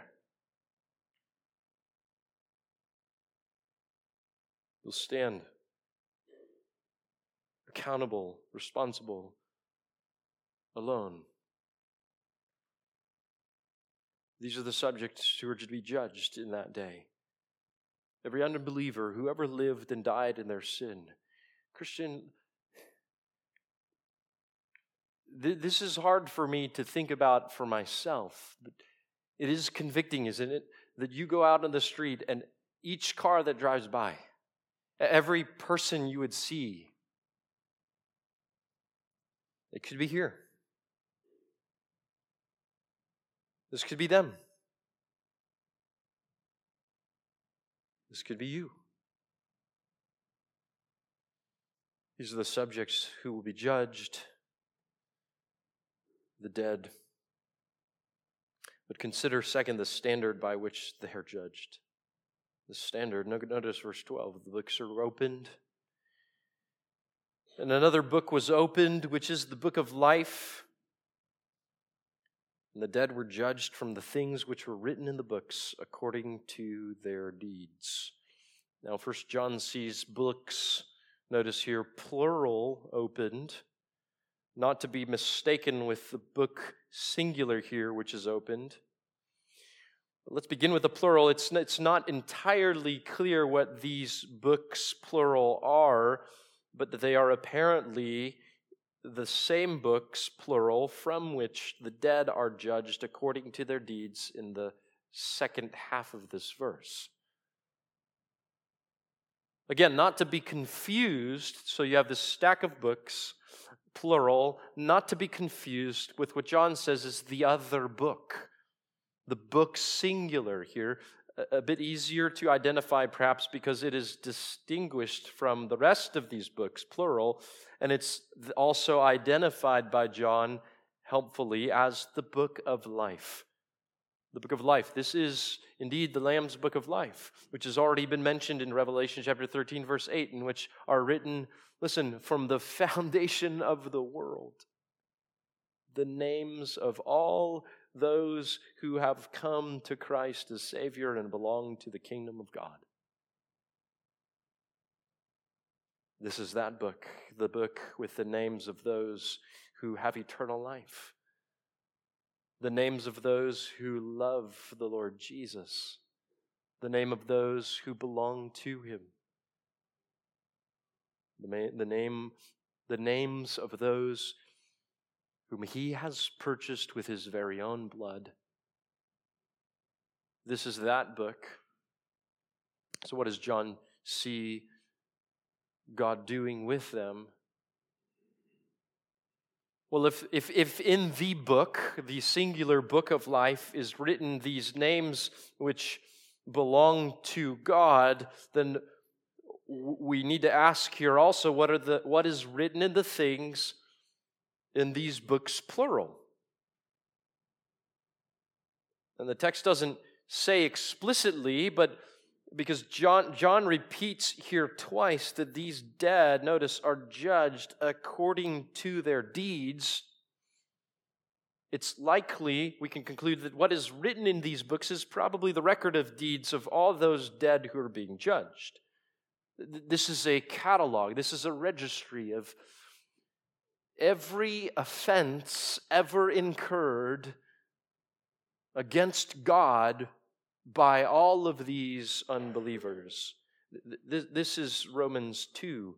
A: You'll stand accountable, responsible alone. These are the subjects who are to be judged in that day. Every unbeliever who ever lived and died in their sin. Christian, th- this is hard for me to think about for myself, but it is convicting, isn't it? That you go out on the street and each car that drives by, every person you would see, it could be here. This could be them. This could be you. These are the subjects who will be judged, the dead. But consider, second, the standard by which they are judged. The standard. Notice verse twelve. The books are opened. And another book was opened, which is the book of life. And the dead were judged from the things which were written in the books according to their deeds. Now, First John sees books, notice here, plural, opened, not to be mistaken with the book singular here, which is opened. But let's begin with the plural. It's, it's not entirely clear what these books, plural, are, but that they are apparently the same books, plural, from which the dead are judged according to their deeds in the second half of this verse. Again, not to be confused, so you have this stack of books, plural, not to be confused with what John says is the other book. The book singular here, a bit easier to identify perhaps because it is distinguished from the rest of these books, plural, and it's also identified by John helpfully as the book of life. The book of life. This is indeed the Lamb's book of life, which has already been mentioned in Revelation chapter thirteen, verse eight, in which are written, listen, from the foundation of the world, the names of all those who have come to Christ as Savior and belong to the kingdom of God. This is that book, the book with the names of those who have eternal life, the names of those who love the Lord Jesus, the name of those who belong to Him, the, the name, the names of those whom He has purchased with His very own blood. This is that book. So what does John see God doing with them? Well, if, if, if in the book, the singular book of life, is written these names which belong to God, then we need to ask here also, what are the what is written in the things in these books, plural? And the text doesn't say explicitly, but because John, John repeats here twice that these dead, notice, are judged according to their deeds, it's likely we can conclude that what is written in these books is probably the record of deeds of all those dead who are being judged. This is a catalog, this is a registry of every offense ever incurred against God by all of these unbelievers. This is Romans two.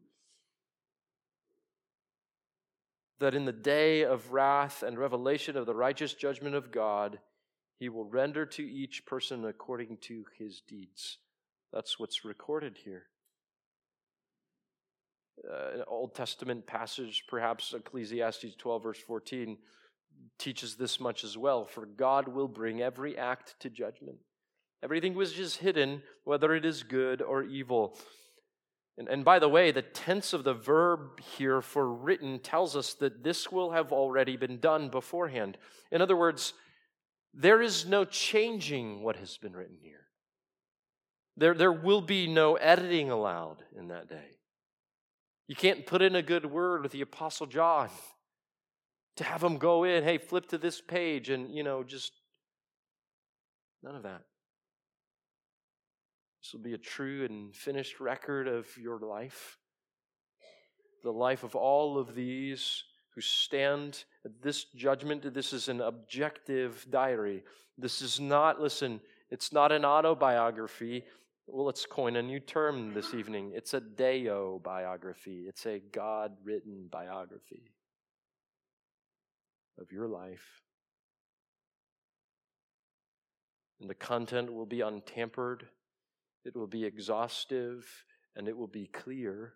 A: That in the day of wrath and revelation of the righteous judgment of God, He will render to each person according to his deeds. That's what's recorded here. Uh, an Old Testament passage, perhaps Ecclesiastes twelve, verse fourteen, teaches this much as well. For God will bring every act to judgment. Everything which is hidden, whether it is good or evil. And, and by the way, the tense of the verb here for written tells us that this will have already been done beforehand. In other words, there is no changing what has been written here. There, there will be no editing allowed in that day. You can't put in a good word with the Apostle John to have him go in, hey, flip to this page, and, you know, just none of that. This will be a true and finished record of your life, the life of all of these who stand this judgment, this is an objective diary. This is not, listen, it's not an autobiography. Well, let's coin a new term this evening. It's a Deo biography. It's a God-written biography of your life. And the content will be untampered, it will be exhaustive, and it will be clear.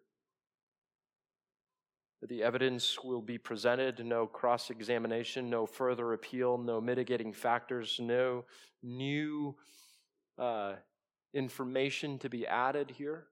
A: The evidence will be presented, no cross-examination, no further appeal, no mitigating factors, no new uh, information to be added here.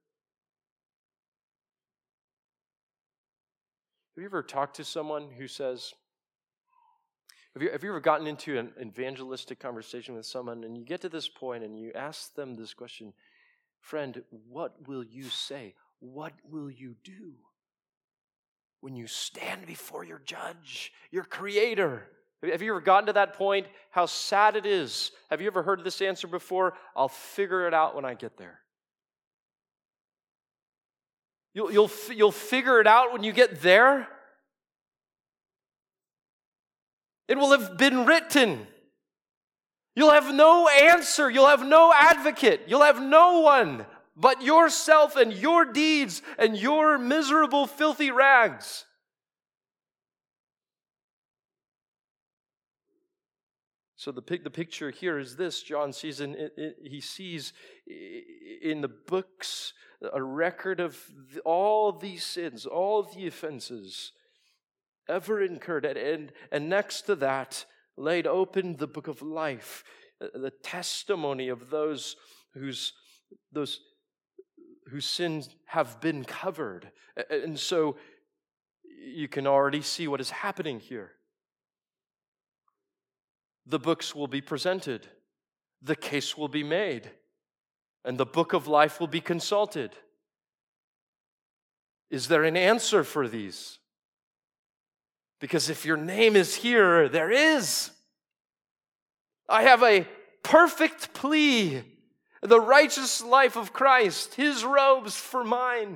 A: Have you ever talked to someone who says, have you, have you ever gotten into an evangelistic conversation with someone and you get to this point and you ask them this question, friend, what will you say? What will you do when you stand before your judge, your creator? Have you ever gotten to that point? How sad it is. Have you ever heard this answer before? I'll figure it out when I get there. You'll, you'll, you'll figure it out when you get there? It will have been written. You'll have no answer. You'll have no advocate. You'll have no one but yourself and your deeds and your miserable, filthy rags. So the, the picture here is this. John sees in, it, it, he sees in the books a record of all these sins, all the offenses ever incurred. And, and next to that, laid open the book of life, the testimony of those whose, those, whose sins have been covered. And so you can already see what is happening here. The books will be presented, the case will be made, and the book of life will be consulted. Is there an answer for these? Because if your name is here, there is. I have a perfect plea, the righteous life of Christ, His robes for mine.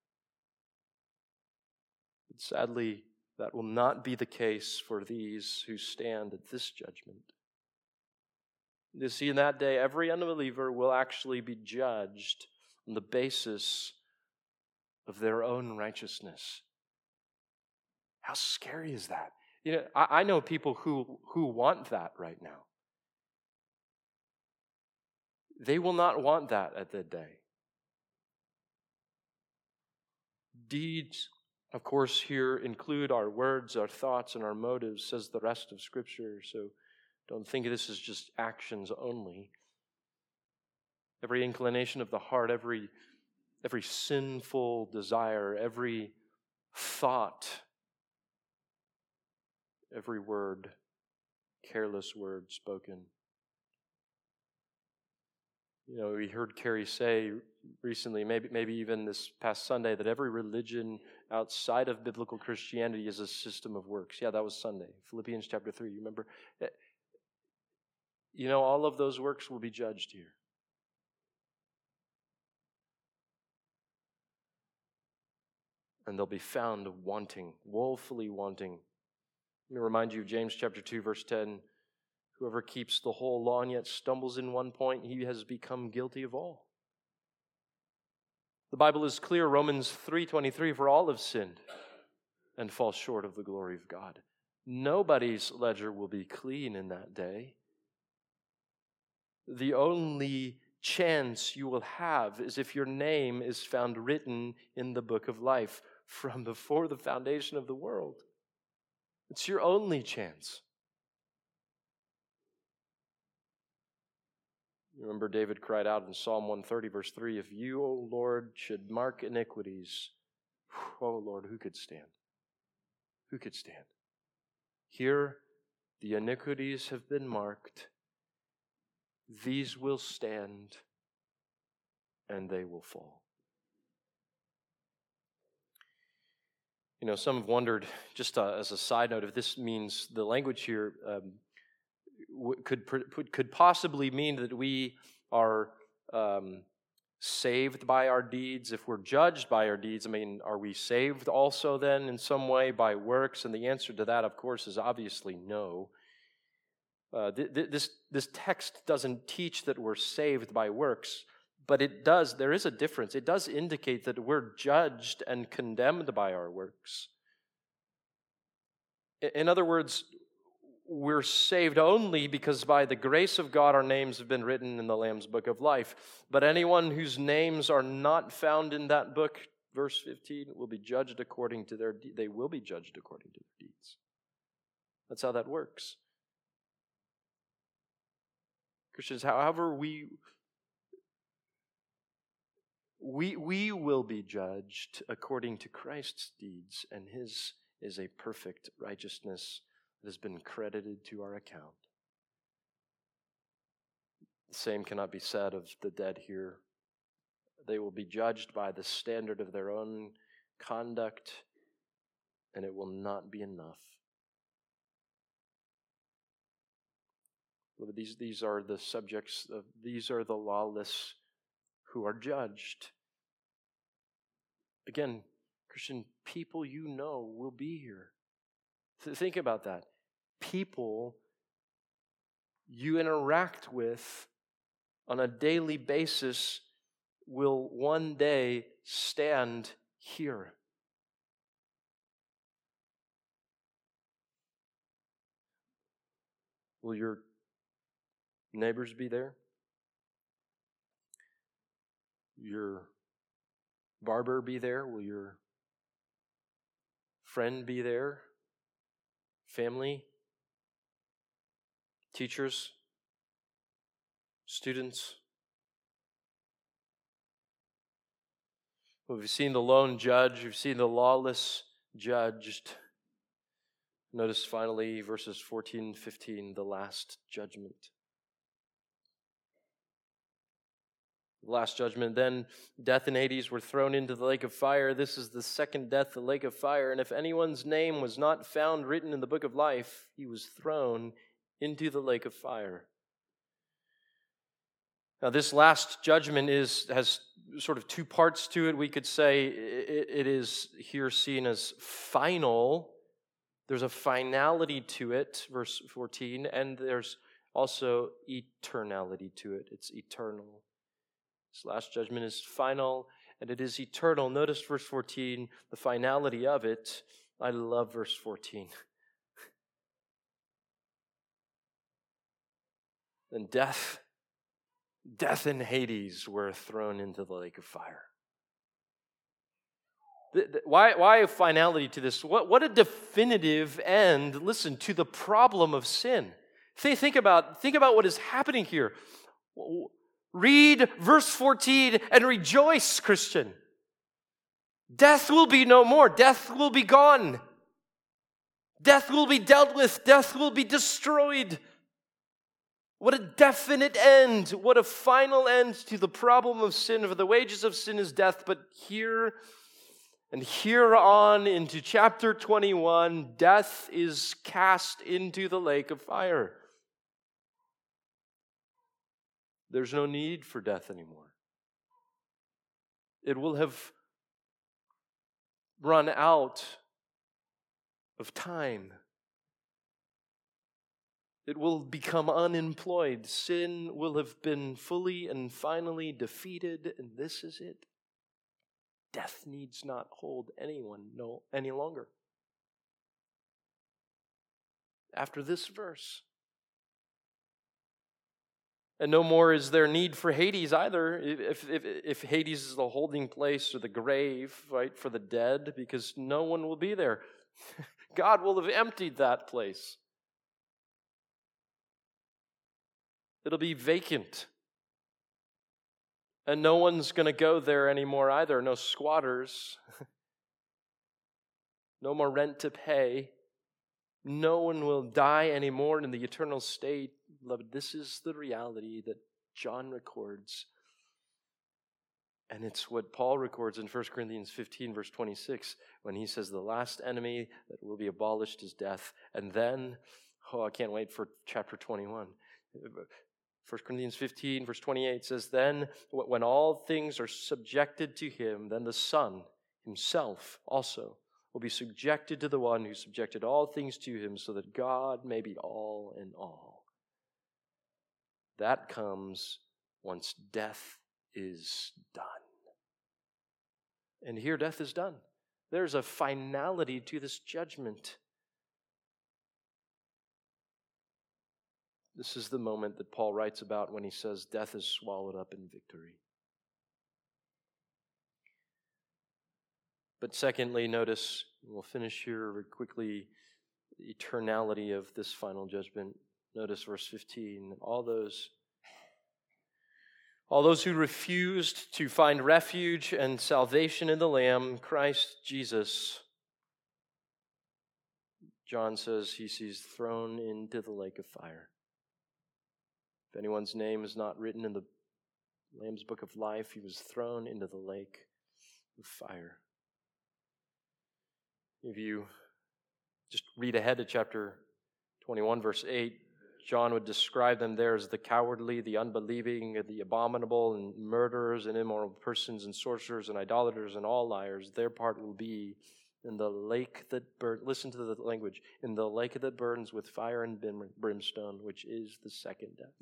A: But sadly, that will not be the case for these who stand at this judgment. You see, in that day, every unbeliever will actually be judged on the basis of their own righteousness. How scary is that? You know, I, I know people who, who want that right now. They will not want that at that day. Deeds, of course, here include our words, our thoughts, and our motives, says the rest of Scripture. So don't think of this as just actions only. Every inclination of the heart, every, every sinful desire, every thought, every word, careless word spoken. You know, we heard Carrie say recently, maybe maybe even this past Sunday, that every religion outside of biblical Christianity is a system of works. Yeah, that was Sunday. Philippians chapter three, you remember? You know, all of those works will be judged here. And they'll be found wanting, woefully wanting. Let me remind you of James chapter two, verse ten. Whoever keeps the whole law and yet stumbles in one point, he has become guilty of all. The Bible is clear, Romans three twenty-three, for all have sinned and fall short of the glory of God. Nobody's ledger will be clean in that day. The only chance you will have is if your name is found written in the book of life from before the foundation of the world. It's your only chance. You remember David cried out in Psalm one thirty, verse three, if you, O Lord, should mark iniquities, O Lord, who could stand? Who could stand? Here, the iniquities have been marked. These will stand, and they will fall. You know, some have wondered, just uh, as a side note, if this means the language here um, w- could could possibly mean that we are um, saved by our deeds? If we're judged by our deeds, I mean, are we saved also then in some way by works? And the answer to that, of course, is obviously no. Uh, th- th- this, this text doesn't teach that we're saved by works, but it does, there is a difference. It does indicate that we're judged and condemned by our works. In other words, we're saved only because by the grace of God our names have been written in the Lamb's book of life. But anyone whose names are not found in that book, verse fifteen, will be judged according to their de- they will be judged according to their deeds. That's how that works. Christians, however we we we will be judged according to Christ's deeds, and his is a perfect righteousness that has been credited to our account. The same cannot be said of the dead here. They will be judged by the standard of their own conduct, and it will not be enough. These, these are the subjects, of, these are the lawless who are judged. Again, Christian, people you know will be here. Think about that. People you interact with on a daily basis will one day stand here. Will your neighbors be there? Your barber be there? Will your friend be there? Family? Teachers? Students? We've seen the lone judge. We've seen the lawless judged. Notice finally verses fourteen and fifteen, the last judgment. The last judgment, then death and Hades were thrown into the lake of fire. This is the second death, the lake of fire. And if anyone's name was not found written in the book of life, he was thrown into the lake of fire. Now, this last judgment is has sort of two parts to it. We could say it, it is here seen as final. There's a finality to it, verse fourteen, and there's also eternality to it. It's eternal. This last judgment is final, and it is eternal. Notice verse fourteen, the finality of it. I love verse fourteen. And death, death and Hades were thrown into the lake of fire. The, the, why, why a finality to this? What, what a definitive end, listen, to the problem of sin. Think, think about, think about what is happening here. Read verse fourteen and rejoice, Christian. Death will be no more. Death will be gone. Death will be dealt with. Death will be destroyed. What a definite end. What a final end to the problem of sin. For the wages of sin is death. But here and here on into chapter twenty-one, death is cast into the lake of fire. There's no need for death anymore. It will have run out of time. It will become unemployed. Sin will have been fully and finally defeated, and this is it. Death needs not hold anyone no any longer. After this verse. And no more is there need for Hades either, if, if, if Hades is the holding place or the grave, right, for the dead, because no one will be there. God will have emptied that place. It'll be vacant. And no one's going to go there anymore either. No squatters. No more rent to pay. No one will die anymore in the eternal state. Beloved, this is the reality that John records. And it's what Paul records in First Corinthians fifteen, verse twenty-six, when he says the last enemy that will be abolished is death. And then, oh, I can't wait for chapter twenty-one. First Corinthians fifteen, verse twenty-eight says, "Then when all things are subjected to him, then the Son himself also will be subjected to the one who subjected all things to him, so that God may be all in all." That comes once death is done. And here death is done. There's a finality to this judgment. This is the moment that Paul writes about when he says, "Death is swallowed up in victory." But secondly, notice, we'll finish here very quickly, the eternality of this final judgment. Notice verse fifteen. All those, all those who refused to find refuge and salvation in the Lamb, Christ Jesus, John says he sees thrown into the lake of fire. If anyone's name is not written in the Lamb's book of life, he was thrown into the lake of fire. If you just read ahead to chapter twenty-one, verse eight, John would describe them there as the cowardly, the unbelieving, the abominable, and murderers, and immoral persons, and sorcerers, and idolaters, and all liars. Their part will be in the lake that burns, listen to the language, in the lake that burns with fire and brimstone, which is the second death.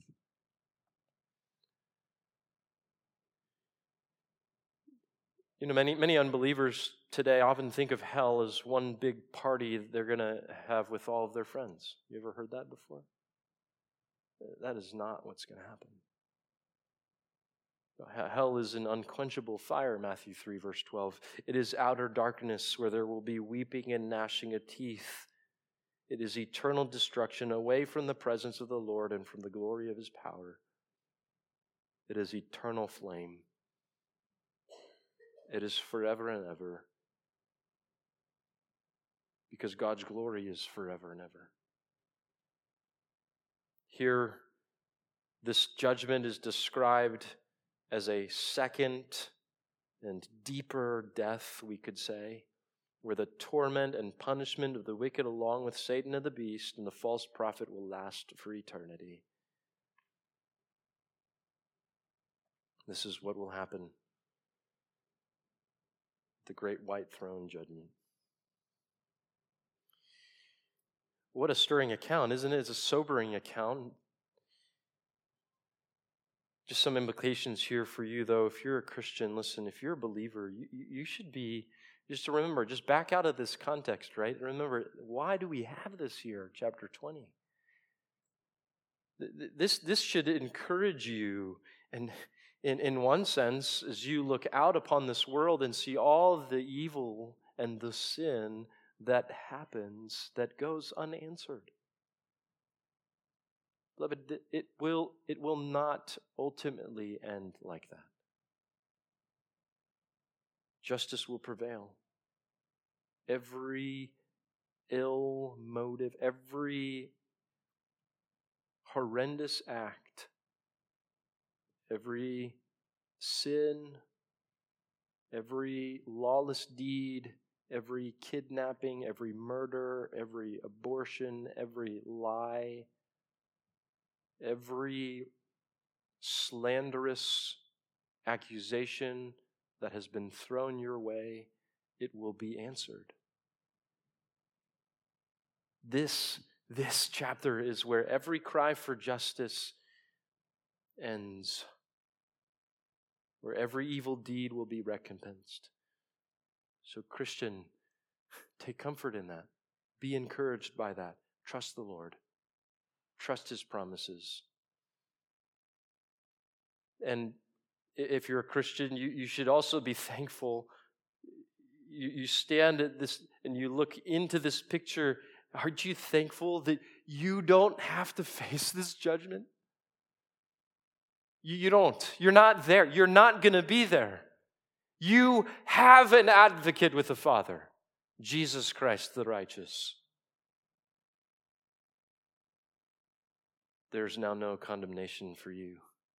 A: You know, many many unbelievers today often think of hell as one big party they're going to have with all of their friends. You ever heard that before? That is not what's going to happen. Hell is an unquenchable fire, Matthew three, verse twelve. It is outer darkness where there will be weeping and gnashing of teeth. It is eternal destruction away from the presence of the Lord and from the glory of his power. It is eternal flame. It is forever and ever, because God's glory is forever and ever. Here, this judgment is described as a second and deeper death, we could say, where the torment and punishment of the wicked along with Satan and the beast and the false prophet will last for eternity. This is what will happen. The great white throne judgment. What a stirring account, isn't it? It's a sobering account. Just some implications here for you, though. If you're a Christian, listen, if you're a believer, you, you should be, just to remember, just back out of this context, right? Remember, why do we have this here, chapter twenty? This, this should encourage you, and in, in one sense, as you look out upon this world and see all the evil and the sin that happens that goes unanswered. Beloved, it will, it will not ultimately end like that. Justice will prevail. Every ill motive, every horrendous act, every sin, every lawless deed, every kidnapping, every murder, every abortion, every lie, every slanderous accusation that has been thrown your way, it will be answered. This, this chapter is where every cry for justice ends, where every evil deed will be recompensed. So, Christian, take comfort in that. Be encouraged by that. Trust the Lord. Trust his promises. And if you're a Christian, you, you should also be thankful. You, you stand at this and you look into this picture. Aren't you thankful that you don't have to face this judgment? You, you don't. You're not there. You're not going to be there. You have an advocate with the Father, Jesus Christ the righteous. There's now no condemnation for you.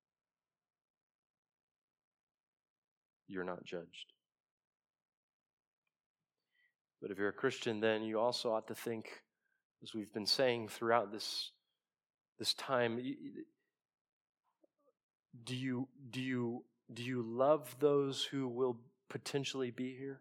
A: You're not judged. But if you're a Christian, then you also ought to think, as we've been saying throughout this, this time, Do you, do you, do you love those who will potentially be here?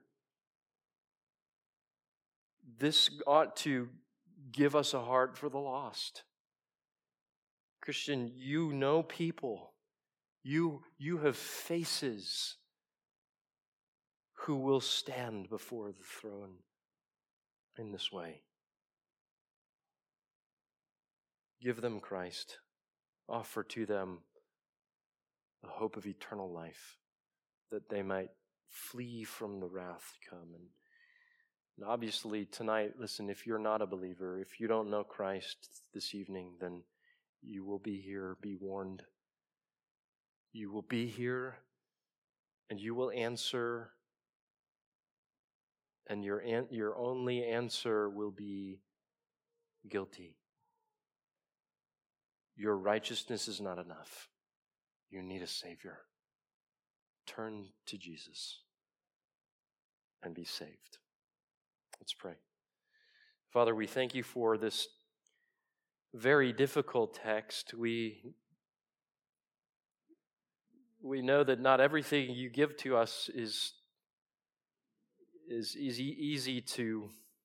A: This ought to give us a heart for the lost. Christian, you know people. You, you have faces who will stand before the throne in this way. Give them Christ. Offer to them the hope of eternal life, that they might flee from the wrath to come. And, and obviously tonight, listen, if you're not a believer, if you don't know Christ this evening, then you will be here, be warned. You will be here, and you will answer, and your an- your only answer will be guilty. Your righteousness is not enough. You need a Savior. Turn to Jesus and be saved. Let's pray. Father, we thank you for this very difficult text. We, we know that not everything you give to us is, is easy, easy to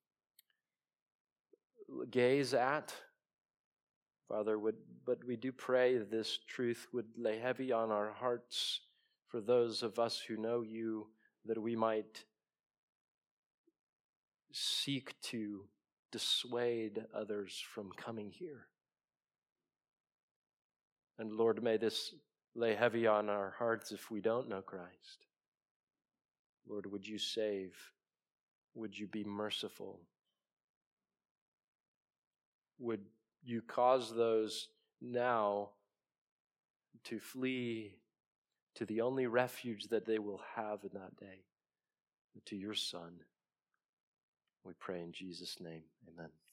A: gaze at. Father, would, but we do pray that this truth would lay heavy on our hearts for those of us who know you, that we might seek to dissuade others from coming here. And Lord, may this lay heavy on our hearts if we don't know Christ. Lord, would you save? Would you be merciful? Would you cause those now to flee to the only refuge that they will have in that day, to your Son? We pray in Jesus' name. Amen.